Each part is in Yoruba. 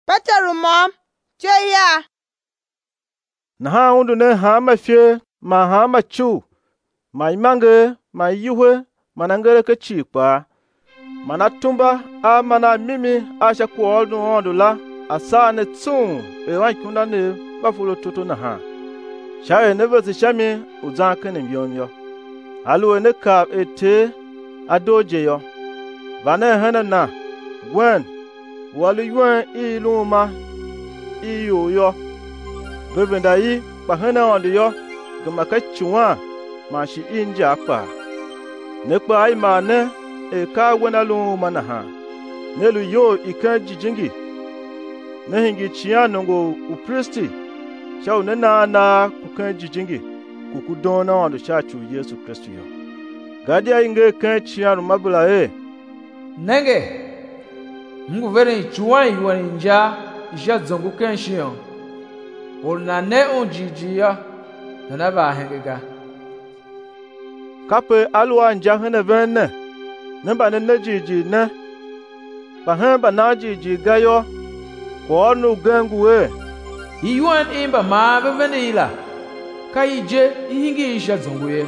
Peteru mom cheya na ha undu ne ha ma fie ma ha ma chu ma imange ma yuwe manangere ke chi pa mana tumba a mana mimi a sha ko no ondu la asa ne tsun e wa kuna ne ba fulo toto na ha sha ne vese shami uzan kan mbyomyo alu ne ka ete adoje yo bana hana na wen walu yuen iluma iyo yo bebenda yi pa hana ondu yo gama ka chuwa ma shi inja pa ne pa ai ma ne e ka wena lu mana ha ne lu yo ikan jijingi ne hingi chia nongo upristi shau ne na kukan jijingi kukudona ondu chachu Yesu Kristo yo gadia inge kan chia mabula nenge mungu vere chuwa yuani nja isha zongu kenshion olna ne onjijia na ba hengega kape alwa nja hene venne ne ba ne jiji ne ba hen ba na jiji gayo ko nu gangu yuan imba ma vene ila kaije ihingi isha zongu ye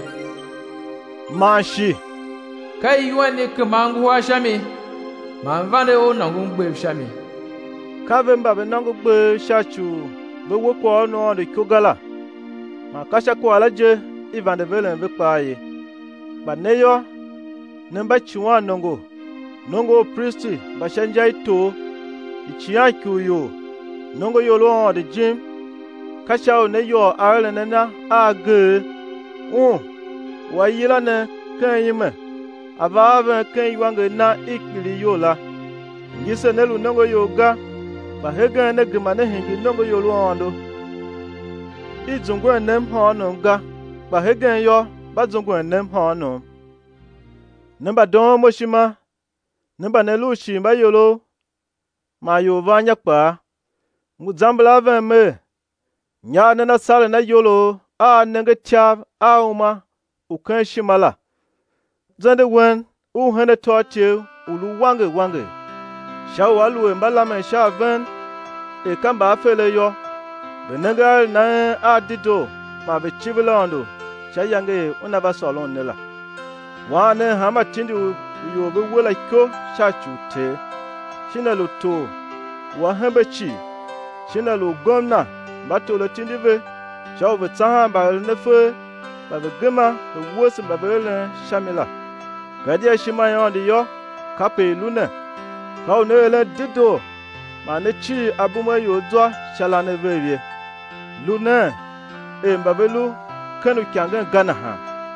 mashi kai yuan ne kamangu wa shami ma vane o nangu gbe shami ka ve mba be nangu gbe shachu be wo ko no de kogala ma kasha ko alaje ivan de velen ve paye ba neyo ne ba chiwa nongo priesti ba shanja ito ichia kuyo nongo yolo de jim kasha ne yo arle na age wa yila ne kan yime avava kan yiwange na ikpili yola yise nelu nongo yoga ba hega ne gima ne hingi nongo yolu ondo izungu enem hono ga ba hega yo ba zungu enem hono namba don moshima namba ne lushi ba yolo ma yo vanya pa muzambla va me nya ne na sale na yolo a nenge chab a uma ukan shimala zande wen u hene toche ulu wange shaw alu mbala me shaven e kamba fele yo benenga na adido ma be chivilando shayange unaba solon nela wane hama tindu yo be wela ko chachute shinalu to wa hambechi shinalu gomna batolo tindive shaw be tsahamba nefe ba be gema be wos ba be le shamila gadia shima yondi yo kape luna kau ne le dido ma ne chi abuma yo dwa shala ne verie luna e mbabelu kanu kyangan gana ha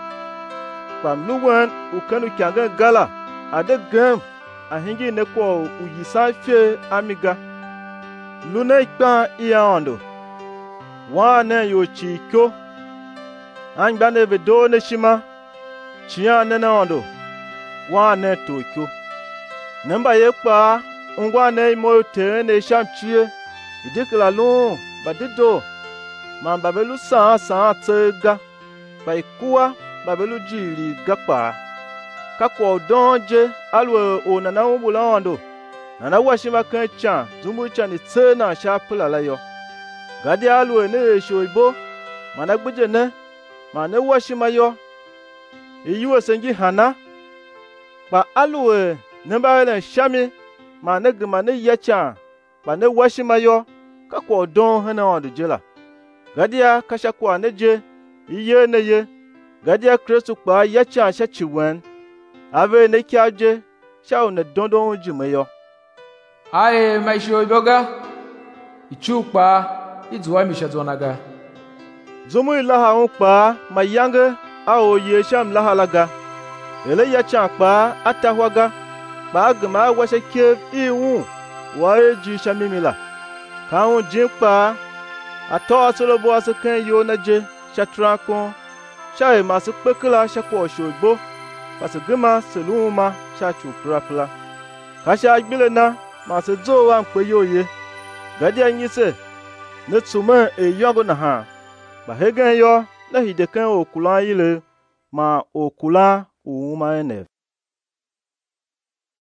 pam luwan u kanu kyangan gala ade gam a hingi ne ko u yisa fe amiga luna ikpa iya ondo wa ne yo chi ko an gba ne vedo ne shima chia ne na ondo wa ne to ko namba ye pa ngwa ne mo te ne shamchie idikla lu badido ma babelu sa tega ba ikuwa babelu jiri gapa kakwo donje alwe onana wulando nana washima kan cha zumbu cha ni tsena sha pulala yo gadi alwe ne shoibo mana gbuje ne mana washima yo iyiwe sengi hana ba alwe namba le shami ma ne gma ne yacha ba ne washima yo kakwo don hana ondu jela gadia kasha kwa ne je iye ne ye gadia Kristo pa yacha sha chiwen ave ne kyaje sha ne dondon jime yo ai mai sho boga ichupa izuwa mi shazonaga zumu ilaha unpa mayange a oye sham lahalaga ele yacha pa atahwaga ba gma washe ke iwu wa eji shamimila kaun jinpa ato asolobo askan yo naje shatranko shae masu pekla shakwo shogbo pasu gma seluma shachu prapla kasha gbile na masu zo wa npe yoye gadi anyise ne tuma e yogo na ha ba hegen yo na hidekan okulan yile ma okula uuma ene